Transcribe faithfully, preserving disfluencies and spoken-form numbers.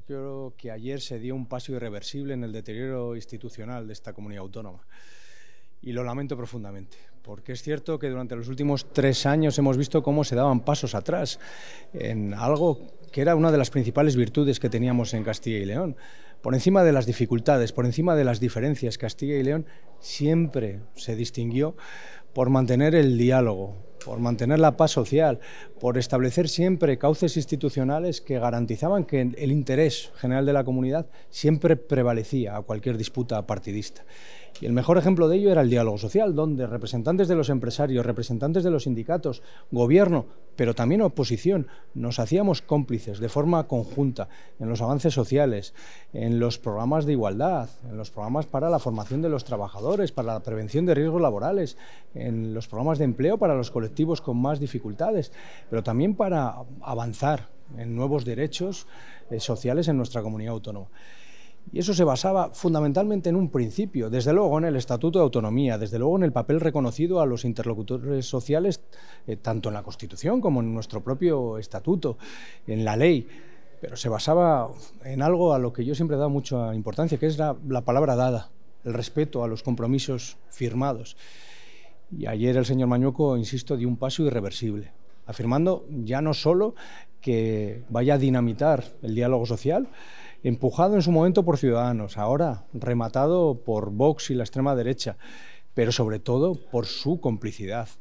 Yo creo que ayer se dio un paso irreversible en el deterioro institucional de esta comunidad autónoma. Y lo lamento profundamente, porque es cierto que durante los últimos tres años hemos visto cómo se daban pasos atrás en algo que era una de las principales virtudes que teníamos en Castilla y León. Por encima de las dificultades, por encima de las diferencias, Castilla y León siempre se distinguió por mantener el diálogo, por mantener la paz social, por establecer siempre cauces institucionales que garantizaban que el interés general de la comunidad siempre prevalecía a cualquier disputa partidista. Y el mejor ejemplo de ello era el diálogo social, donde representantes de los empresarios, representantes de los sindicatos, gobierno, pero también oposición, nos hacíamos cómplices de forma conjunta en los avances sociales, en los programas de igualdad, en los programas para la formación de los trabajadores, para la prevención de riesgos laborales, en los programas de empleo para los colectivos con más dificultades, pero también para avanzar en nuevos derechos eh, sociales en nuestra comunidad autónoma. Y eso se basaba fundamentalmente en un principio, desde luego en el Estatuto de Autonomía, desde luego en el papel reconocido a los interlocutores sociales, eh, tanto en la Constitución como en nuestro propio Estatuto, en la ley, pero se basaba en algo a lo que yo siempre he dado mucha importancia, que es la, la palabra dada, el respeto a los compromisos firmados. Y ayer el señor Mañueco, insisto, dio un paso irreversible, afirmando ya no solo que vaya a dinamitar el diálogo social, empujado en su momento por Ciudadanos, ahora rematado por Vox y la extrema derecha, pero sobre todo por su complicidad.